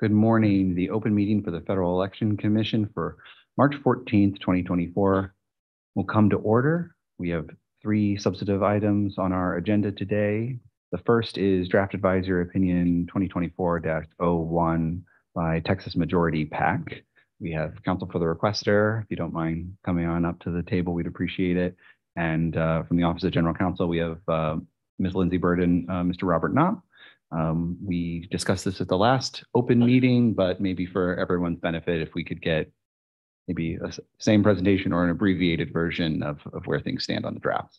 Good morning. The open meeting for the Federal Election Commission for March 14th, 2024 will come to order. We have three substantive items on our agenda today. The first is Draft Advisory Opinion 2024-01 by Texas Majority PAC. We have counsel for the requester. If you don't mind coming on up to the table, we'd appreciate it. And from the Office of General Counsel, we have Ms. Lindsay Burden, Mr. Robert Knopp. We discussed this at the last open meeting, but maybe for everyone's benefit, if we could get maybe a same presentation or an abbreviated version of where things stand on the drafts.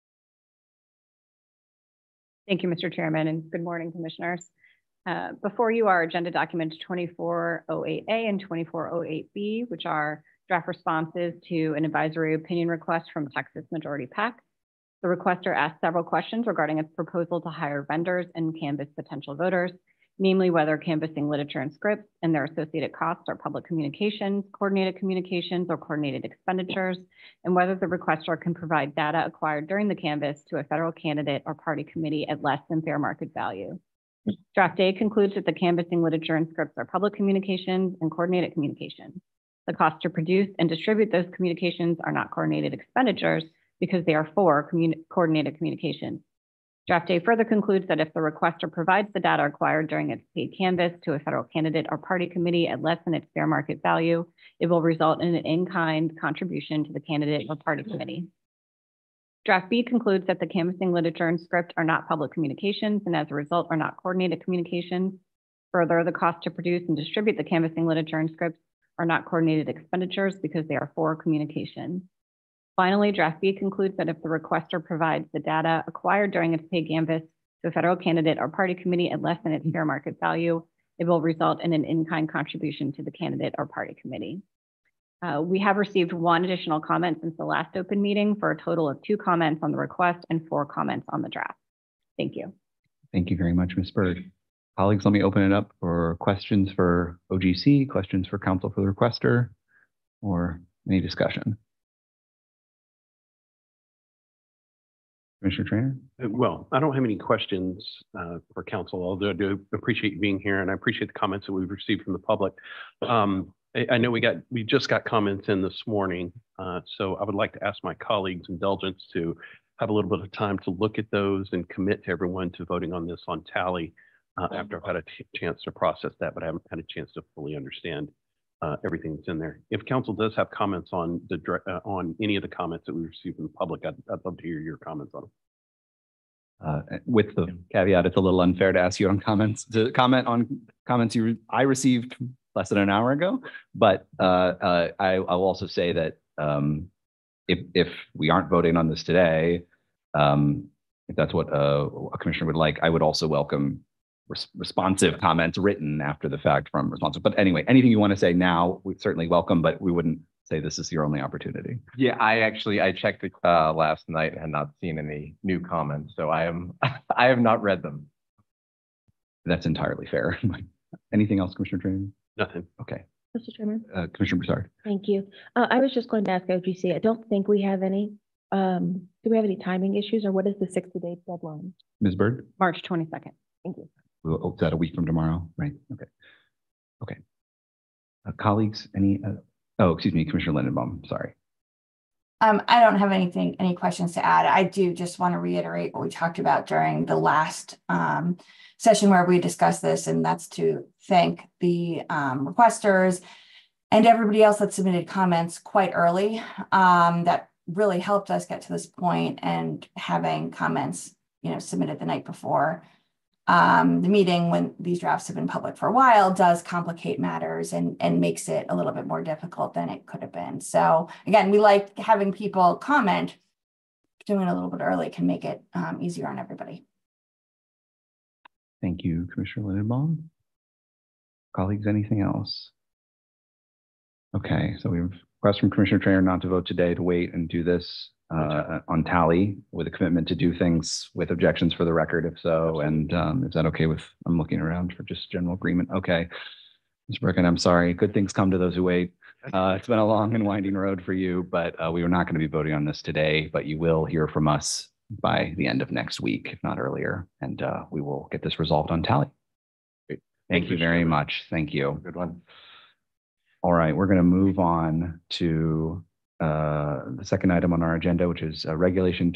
Thank you, Mr. Chairman, and good morning, commissioners. Before you are agenda documents 2408A and 2408B, which are draft responses to an advisory opinion request from Texas Majority PAC. The requester asked several questions regarding its proposal to hire vendors and canvass potential voters, namely whether canvassing literature and scripts and their associated costs are public communications, coordinated communications, or coordinated expenditures, and whether the requester can provide data acquired during the canvass to a federal candidate or party committee at less than fair market value. Draft A concludes that the canvassing literature and scripts are public communications and coordinated communications. The cost to produce and distribute those communications are not coordinated expenditures, because they are for coordinated communications. Draft A further concludes that if the requester provides the data acquired during its paid canvass to a federal candidate or party committee at less than its fair market value, it will result in an in-kind contribution to the candidate or party committee. Draft B concludes that the canvassing literature and script are not public communications and as a result are not coordinated communications. Further, the cost to produce and distribute the canvassing literature and scripts are not coordinated expenditures because they are for communication. Finally, Draft B concludes that if the requester provides the data acquired during its paid canvass to a federal candidate or party committee at less than its fair market value, it will result in an in-kind contribution to the candidate or party committee. We have received one additional comment since the last open meeting for a total of 2 comments on the request and 4 comments on the draft. Thank you. Thank you very much, Ms. Bird. Colleagues, let me open it up for questions for OGC, questions for counsel for the requester, or any discussion. Commissioner Traynor? Well, I don't have any questions for counsel, although I do appreciate you being here and I appreciate the comments that we've received from the public. I know we just got comments in this morning, so I would like to ask my colleagues' indulgence to have a little bit of time to look at those and commit to everyone to voting on this on tally after I've had a chance to process that, but I haven't had a chance to fully understand everything that's in there. If council does have comments on on any of the comments that we received from the public, I'd love to hear your comments on them. With the caveat, it's a little unfair to ask you on comments, to comment on comments I received less than an hour ago, but I'll also say that if we aren't voting on this today, if that's what a commissioner would like, I would also welcome responsive comments written after the fact from responsive. But anyway, anything you want to say now, we certainly welcome, but we wouldn't say this is your only opportunity. Yeah, I checked it last night and had not seen any new comments, so I have not read them. That's entirely fair. Anything else, Commissioner Traynor? Nothing. Okay. Mr. Chairman. Commissioner Broussard. Thank you. I was just going to ask OGC. I don't think we have any. Do we have any timing issues, or what is the 60-day deadline? Ms. Bird? March 22nd. Thank you. Is that a week from tomorrow? Right. Okay. Okay. Colleagues, any? Oh, excuse me, Commissioner Lindenbaum. Sorry. I don't have any questions to add. I do just want to reiterate what we talked about during the last session where we discussed this, and that's to thank the requesters and everybody else that submitted comments quite early. That really helped us get to this point, and having comments, submitted the night before the meeting when these drafts have been public for a while does complicate matters and makes it a little bit more difficult than it could have been. So again, we like having people comment. Doing it a little bit early can make it easier on everybody. Thank you, Commissioner Lindenbaum. Colleagues, anything else? Okay, so we have a request from Commissioner Traynor not to vote today, to wait and do this on tally with a commitment to do things with objections for the record, if so. And is that okay with, I'm looking around for just general agreement. Okay. Mr. Bracken, I'm sorry. Good things come to those who wait. It's been a long and winding road for you, but we are not going to be voting on this today, but you will hear from us by the end of next week, if not earlier, and we will get this resolved on tally. Great. Thank you Mr. very Chairman. much. Thank you. Good one. All right, we're going to move on to the second item on our agenda, which is Regulation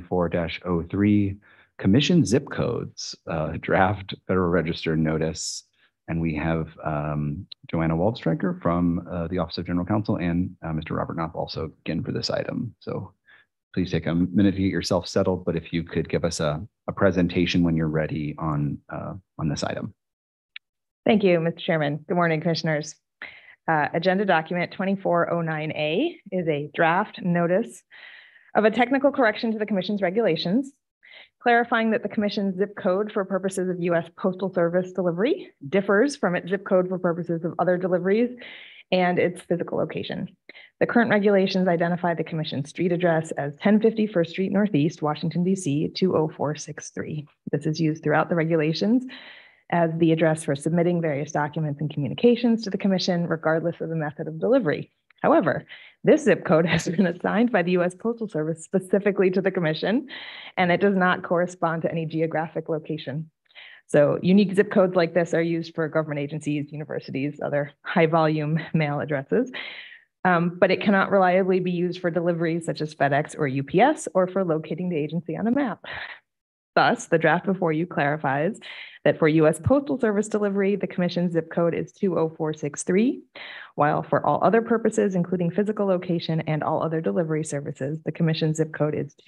2024-03, Commission Zip Codes, draft Federal Register notice. And we have Joanna Waldstreicher from the Office of General Counsel and Mr. Robert Knopf also again for this item. So please take a minute to get yourself settled, but if you could give us a presentation when you're ready on this item. Thank you, Mr. Chairman. Good morning, commissioners. Agenda document 2409A is a draft notice of a technical correction to the Commission's regulations, clarifying that the Commission's zip code for purposes of U.S. Postal Service delivery differs from its zip code for purposes of other deliveries and its physical location. The current regulations identify the Commission's street address as 1050 First Street Northeast, Washington, D.C. 20463. This is used throughout the regulations as the address for submitting various documents and communications to the Commission, regardless of the method of delivery. However, this zip code has been assigned by the U.S. Postal Service specifically to the Commission, and it does not correspond to any geographic location. So unique zip codes like this are used for government agencies, universities, other high volume mail addresses, but it cannot reliably be used for deliveries such as FedEx or UPS or for locating the agency on a map. Thus, the draft before you clarifies that for U.S. Postal Service delivery, the Commission's zip code is 20463, while for all other purposes, including physical location and all other delivery services, the Commission's zip code is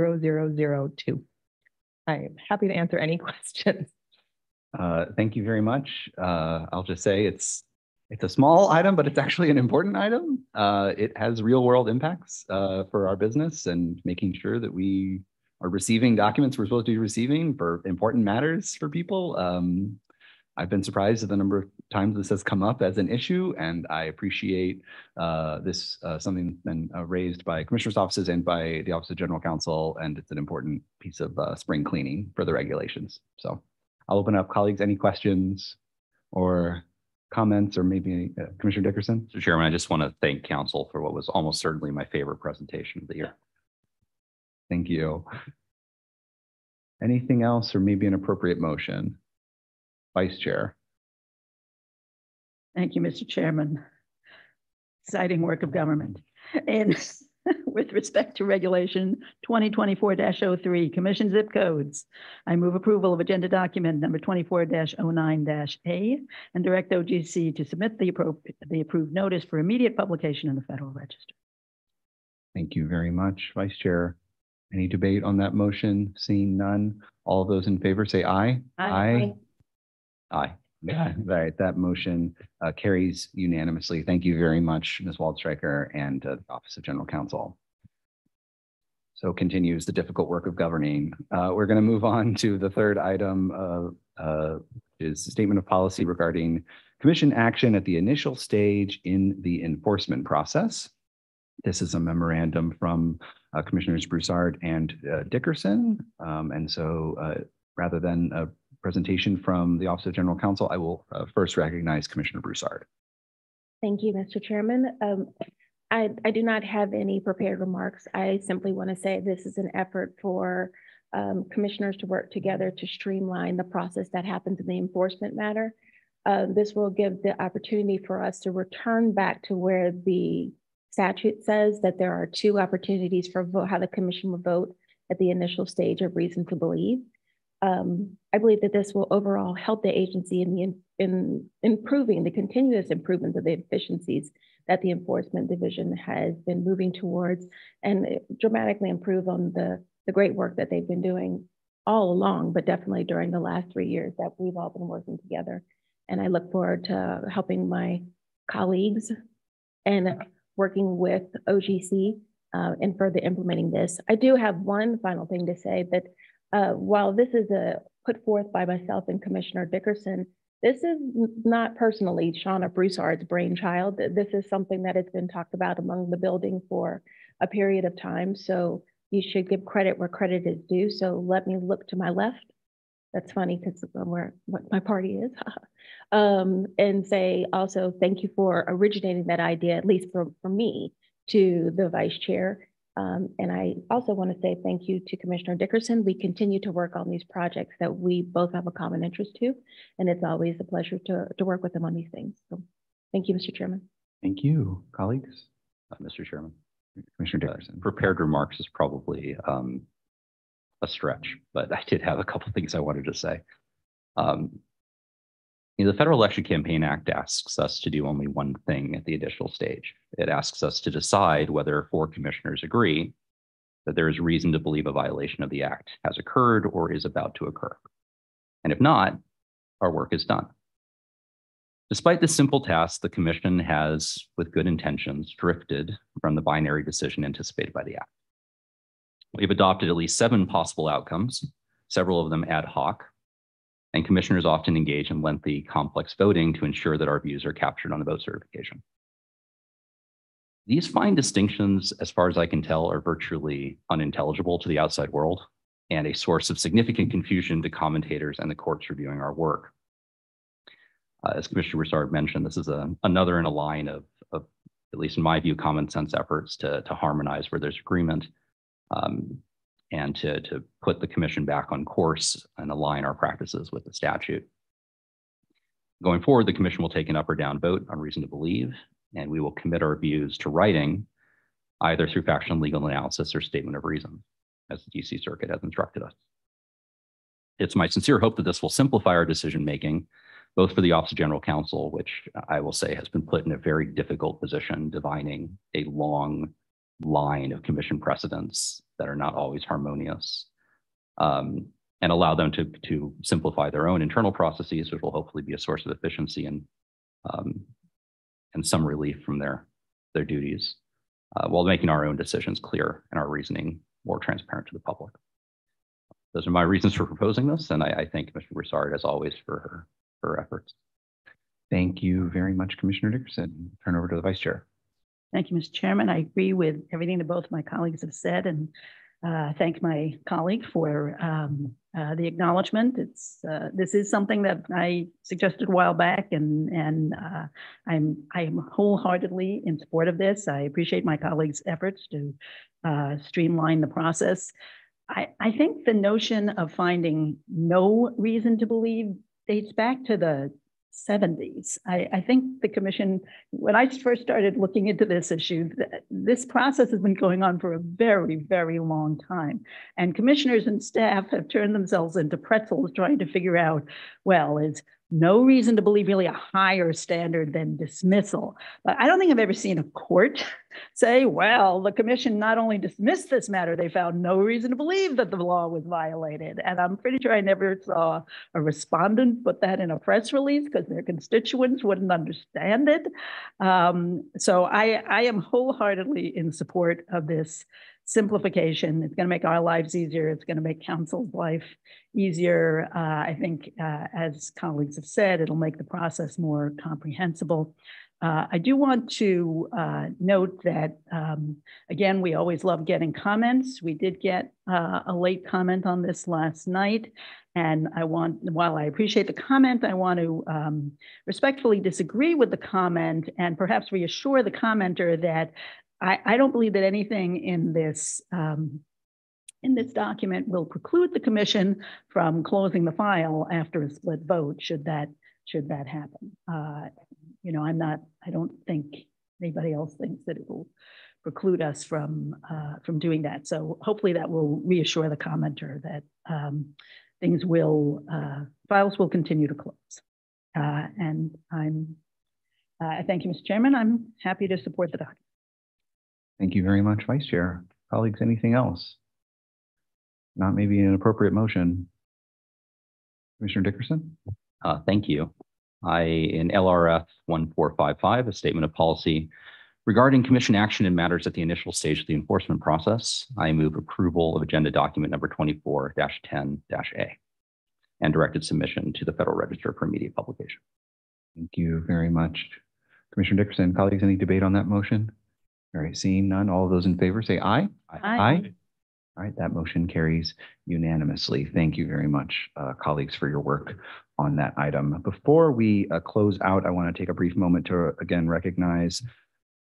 20002. I'm happy to answer any questions. Thank you very much. I'll just say it's a small item, but it's actually an important item. It has real world impacts for our business and making sure that we are receiving documents we're supposed to be receiving for important matters for people. I've been surprised at the number of times this has come up as an issue, and I appreciate this something been raised by commissioners' offices and by the Office of General Counsel, and it's an important piece of spring cleaning for the regulations. So I'll open up, colleagues, any questions or comments, or maybe Commissioner Dickerson? Mr. Chairman, I just want to thank council for what was almost certainly my favorite presentation of the year. Thank you. Anything else, or maybe an appropriate motion? Vice Chair. Thank you, Mr. Chairman. Exciting work of government. And with respect to Regulation 2024-03, Commission Zip Codes, I move approval of agenda document number 24-09-A and direct OGC to submit the approved notice for immediate publication in the Federal Register. Thank you very much, Vice Chair. Any debate on that motion? Seeing none, all those in favor say aye. Aye. Aye. Yeah, right. That motion carries unanimously. Thank you very much, Ms. Waldstreicher and the Office of General Counsel. So continues the difficult work of governing. We're going to move on to the third item, is statement of policy regarding Commission action at the initial stage in the enforcement process. This is a memorandum from Commissioners Broussard and Dickerson. And so rather than a presentation from the Office of General Counsel, I will first recognize Commissioner Broussard. Thank you, Mr. Chairman. I do not have any prepared remarks. I simply want to say this is an effort for commissioners to work together to streamline the process that happens in the enforcement matter. This will give the opportunity for us to return back to where the statute says that there are two opportunities for how the commission will vote at the initial stage of reason to believe. I believe that this will overall help the agency in improving the continuous improvement of the efficiencies that the enforcement division has been moving towards, and dramatically improve on the great work that they've been doing all along, but definitely during the last 3 years that we've all been working together. And I look forward to helping my colleagues and working with OGC in further implementing this. I do have one final thing to say, that while this is put forth by myself and Commissioner Dickerson, this is not personally Shauna Broussard's brainchild. This is something that has been talked about among the building for a period of time. So you should give credit where credit is due. So let me look to my left. That's funny because where what my party is. And say also thank you for originating that idea, at least for me, to the vice chair. And I also want to say thank you to Commissioner Dickerson. We continue to work on these projects that we both have a common interest to, and it's always a pleasure to work with them on these things. So thank you, Mr. Chairman. Thank you, colleagues. Mr. Chairman. Commissioner Dickerson. Prepared remarks is probably a stretch, but I did have a couple of things I wanted to say. The Federal Election Campaign Act asks us to do only one thing at the initial stage. It asks us to decide whether 4 commissioners agree that there is reason to believe a violation of the act has occurred or is about to occur. And if not, our work is done. Despite this simple task, the commission has, with good intentions, drifted from the binary decision anticipated by the act. We've adopted at least 7 possible outcomes, several of them ad hoc, and commissioners often engage in lengthy, complex voting to ensure that our views are captured on the vote certification. These fine distinctions, as far as I can tell, are virtually unintelligible to the outside world and a source of significant confusion to commentators and the courts reviewing our work. As Commissioner Broussard mentioned, this is another in a line of, at least in my view, common sense efforts to harmonize where there's agreement, and to put the commission back on course and align our practices with the statute. Going forward, the commission will take an up or down vote on reason to believe, and we will commit our views to writing, either through factual and legal analysis or statement of reason, as the DC Circuit has instructed us. It's my sincere hope that this will simplify our decision-making, both for the Office of General Counsel, which I will say has been put in a very difficult position, divining a long line of commission precedents that are not always harmonious, and allow them to simplify their own internal processes, which will hopefully be a source of efficiency and some relief from their duties, while making our own decisions clear and our reasoning more transparent to the public. Those are my reasons for proposing this, and I thank Commissioner Broussard, as always, for her efforts. Thank you very much, Commissioner Dickerson. Turn over to the Vice Chair. Thank you, Mr. Chairman. I agree with everything that both my colleagues have said, and thank my colleague for the acknowledgement. This is something that I suggested a while back, and I am wholeheartedly in support of this. I appreciate my colleagues' efforts to streamline the process. I think the notion of finding no reason to believe dates back to the 70s. I think the commission, when I first started looking into this issue, this process has been going on for a very, very long time. And commissioners and staff have turned themselves into pretzels trying to figure out, well, is no reason to believe really a higher standard than dismissal. But I don't think I've ever seen a court say, well, the commission not only dismissed this matter, they found no reason to believe that the law was violated. And I'm pretty sure I never saw a respondent put that in a press release because their constituents wouldn't understand it. So I am wholeheartedly in support of this simplification. It's going to make our lives easier. It's going to make counsel's life easier. I think, as colleagues have said, it'll make the process more comprehensible. I do want to note that, again, we always love getting comments. We did get a late comment on this last night. And while I appreciate the comment, I want to respectfully disagree with the comment and perhaps reassure the commenter that I don't believe that anything in this document will preclude the commission from closing the file after a split vote, should that happen. I don't think anybody else thinks that it will preclude us from doing that. So hopefully that will reassure the commenter that files will continue to close. And I thank you, Mr. Chairman. I'm happy to support the document. Thank you very much, Vice Chair. Colleagues, anything else? Not maybe an appropriate motion. Commissioner Dickerson? Thank you. In LRF 1455, a statement of policy regarding commission action in matters at the initial stage of the enforcement process, I move approval of agenda document number 24-10-A and directed submission to the Federal Register for immediate publication. Thank you very much, Commissioner Dickerson. Colleagues, any debate on that motion? All right, seeing none, all of those in favor say aye. Aye. All right, that motion carries unanimously. Thank you very much, colleagues, for your work on that item. Before we close out, I want to take a brief moment to again recognize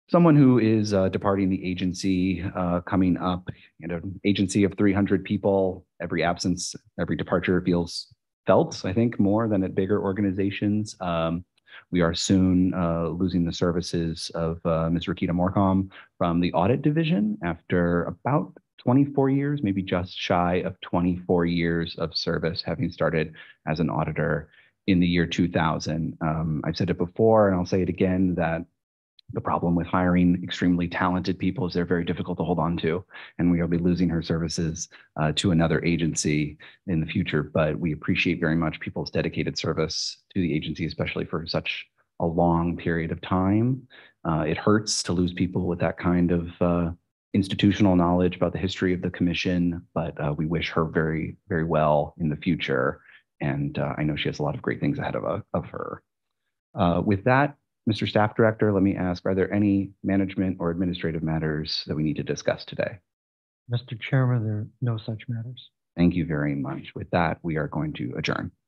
someone who is departing the agency coming up, agency of 300 people. Every absence, every departure feels felt, I think, more than at bigger organizations. We are soon losing the services of Ms. Rakita Morcom from the audit division after about 24 years, maybe just shy of 24 years of service, having started as an auditor in the year 2000. I've said it before, and I'll say it again, that the problem with hiring extremely talented people is they're very difficult to hold on to, and we will be losing her services to another agency in the future. But we appreciate very much people's dedicated service to the agency, especially for such a long period of time. It hurts to lose people with that kind of institutional knowledge about the history of the commission, but we wish her very, very well in the future. And I know she has a lot of great things ahead of her. With that, Mr. Staff Director, let me ask, are there any management or administrative matters that we need to discuss today? Mr. Chairman, there are no such matters. Thank you very much. With that, we are going to adjourn.